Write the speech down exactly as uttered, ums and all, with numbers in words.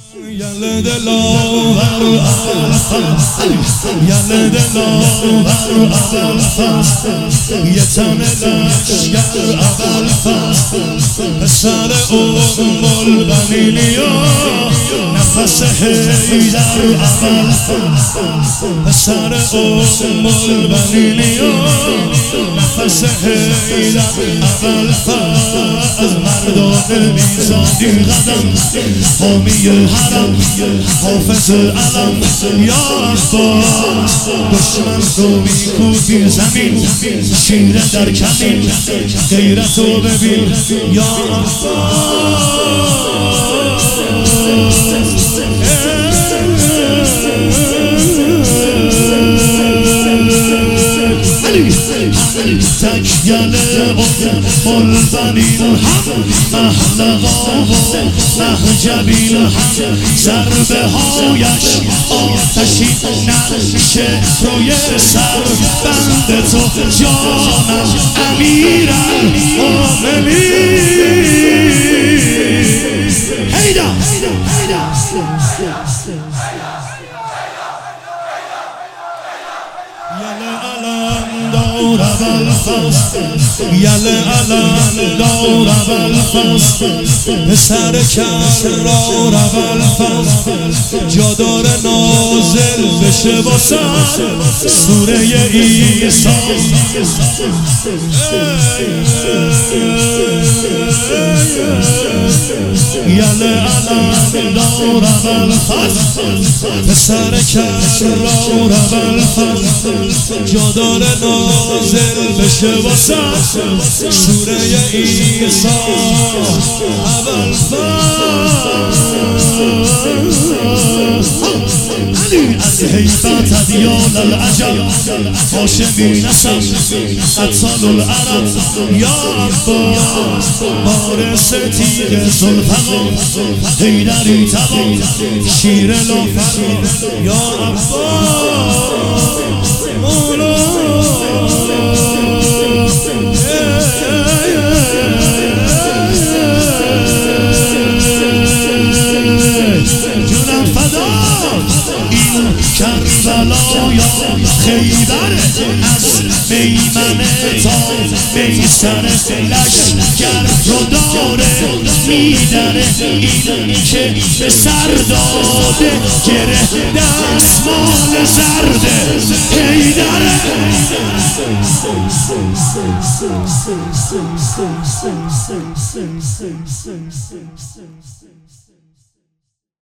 یله دلاور اول فصل یله دلاور اول فصل یه تن لشگر اول فصل پسر ام البنینیا نفس حیدر اول فصل پسر ام البنینیا نفس حیدر اول فصل مردان میزانی قدم حامی حرم حافظ علم یا عباس دشمن تو میکوبی زمین شیره در کمین غیرتو ببین یا عباس تکیله ام البنین هم محلقا و محجبین هم ضربه هایش آتشین نقشه روی سر بند تو جانم امیر المؤمنین هیدا یله علم دار اول فصل یله علم دار اول فصل پسر کرار اول فصل جادار نازل بشه واسه سوره عیسی یله علم دار اول فصل پسر کرار اول فصل جادار نازل بشه واسه سوره عیسی اول علی از هیبت ادیان العجب هاشمی نسب اطفال العرب یا عباس وارث تیغ ذوالفقار حیدری تبار شیر لافرار یا عباس جونم فدا این کربلا یا خیبر از میمنه تا میسر لشگر رو داره میدره این که به سر داده گره دستمال زرده حیدره